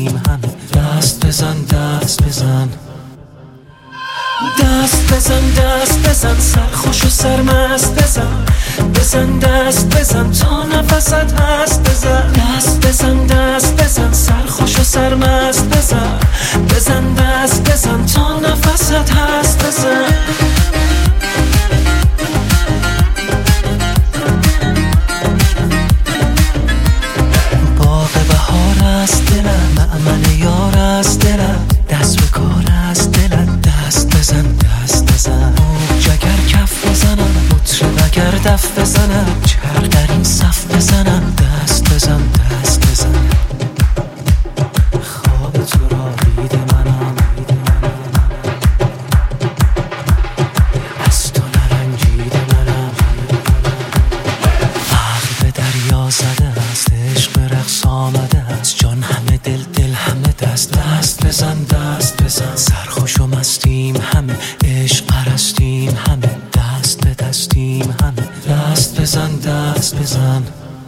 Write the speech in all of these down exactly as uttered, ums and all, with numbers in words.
مستیم همه. دست بزن دست بزن دست بزن دست بزن سرخوش و سرمست بزن. بزن دست بزن تا نفست هست بزن. دست بزن دست بزن سرخوش و سرمست بزن. بزن دست بزن تا نفست هست بزن. باغ بهار است دلم، معمل یار است دلم، دست به کار است دلم. دست بزن دست بزن موج اگر کف بزنم، مطرب اگر دف بزنم، چرخ در این صف بزنم. دست بزن دست بزن خواب تو را دید منم، از تو نرنجید منم. عقل به دریا زده است، عشق به رقص آمده است، جان همه دل دل همه دست. دست بزن دست بزن سرخوش و مستیم همه، عشق پرستیم همه، دست به دستیم همه. دست بزن دست بزن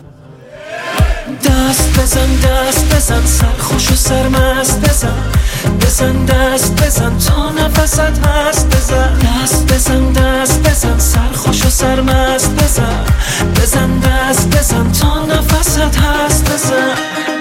دست بزن دست بزن سرخوش و سرمست بزن. بزن دست بزن تا نفست هست بزن. دست بزن دست بزن سرخوش و سرمست بزن. بزن دست بزن تا نفست هست بزن.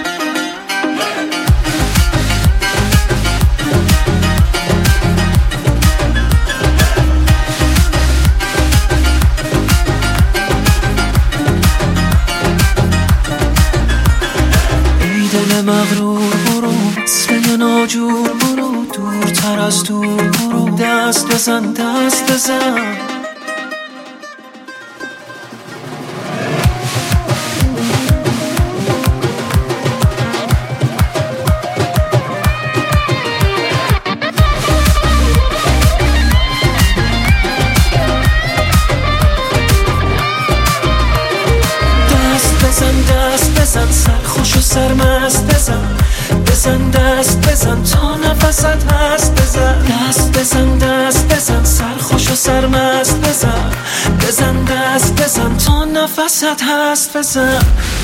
دل مغرور برو، اصل ناجور برو، دورتر از دور برو. دست بزن دست بزن دست بزن سرخوش و سرمست بزن. بزن دست بزن تا نفست هست بزن. دست بزن دست بزن سرخوش و سرمست بزن. بزن دست بزن تا نفست هست بزن.